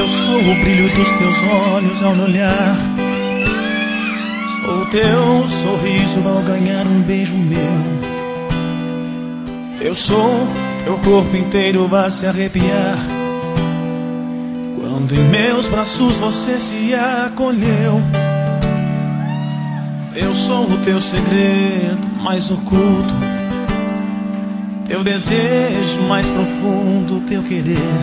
Eu sou o brilho dos teus olhos ao me olhar. Sou o teu sorriso ao ganhar um beijo meu. Eu sou teu corpo inteiro a se arrepiar quando em meus braços você se acolheu. Eu sou o teu segredo mais oculto, teu desejo mais profundo, teu querer,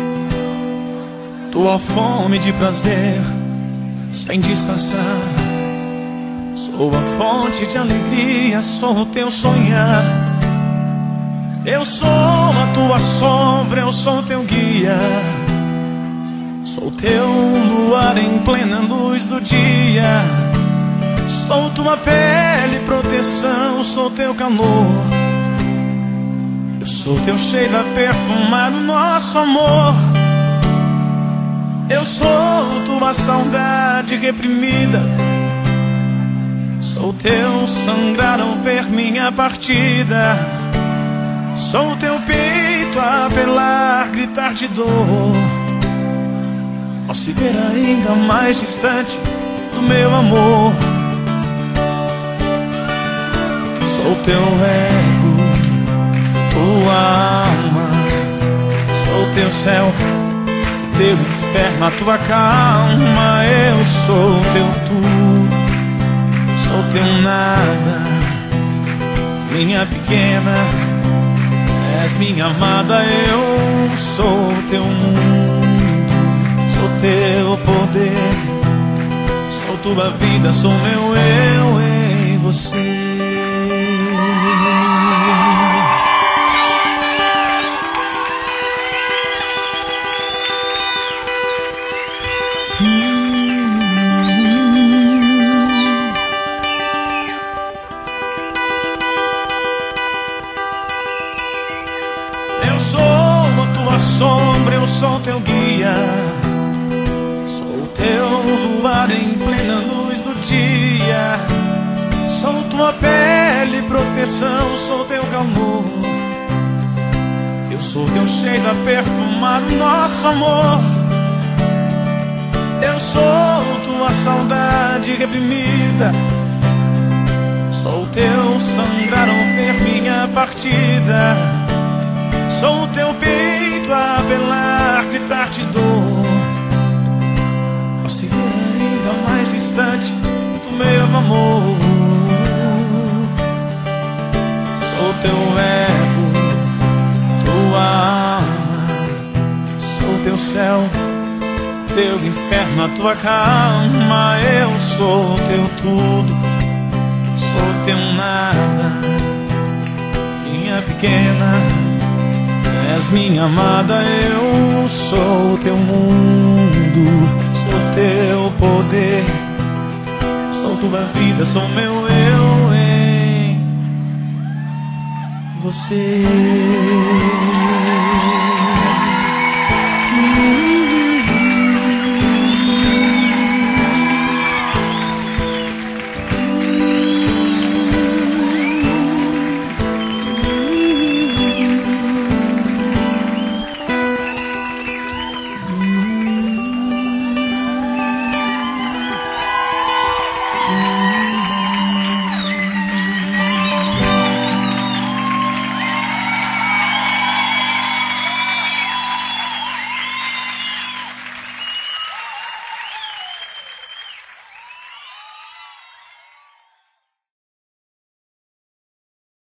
tua fome de prazer sem disfarçar. Sou a fonte de alegria, sou o teu sonhar. Eu sou a tua sombra, eu sou teu guia. Sou teu luar em plena luz do dia. Sou tua pele, proteção, sou teu calor. Eu sou teu cheiro a perfumar o nosso amor. Eu sou tua saudade reprimida. Sou teu sangrar ao ver minha partida. Sou teu peito a apelar, gritar de dor ao se ver ainda mais distante do meu amor. Sou teu ego, tua alma. Sou teu céu, teu inferno, a tua calma. Eu sou teu tudo, sou teu nada. Minha pequena, és minha amada. Eu sou teu mundo, sou teu poder. Sou tua vida, sou meu eu em você. Eu sou a tua sombra, eu sou teu guia. Sou teu luar em plena luz do dia. Sou tua pele, proteção, sou teu calor. Eu sou teu cheiro a perfumar o nosso amor. Eu sou tua saudade reprimida. Sou teu sangrar ao ver minha partida. Sou o teu peito a apelar, gritar de dor ao se ver ainda mais distante do meu amor. Sou teu ego, tua alma. Sou teu céu, teu inferno, a tua calma. Eu sou teu tudo, sou teu nada. Minha pequena, és minha amada. Eu sou teu mundo, sou teu poder. Sou tua vida, sou meu eu em você.